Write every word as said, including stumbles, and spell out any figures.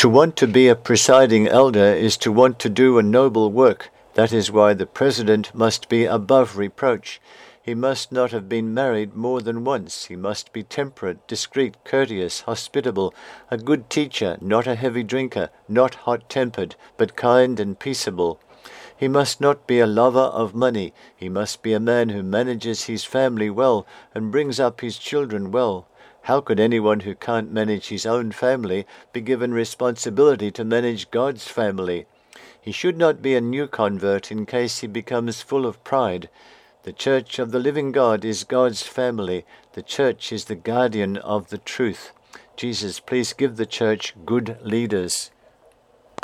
To want to be a presiding elder is to want to do a noble work. That is why the president must be above reproach. He must not have been married more than once. He must be temperate, discreet, courteous, hospitable, a good teacher, not a heavy drinker, not hot-tempered, but kind and peaceable. He must not be a lover of money. He must be a man who manages his family well and brings up his children well. How could anyone who can't manage his own family be given responsibility to manage God's family? He should not be a new convert in case he becomes full of pride. The Church of the living God is God's family. The Church is the guardian of the truth. Jesus, please give the Church good leaders.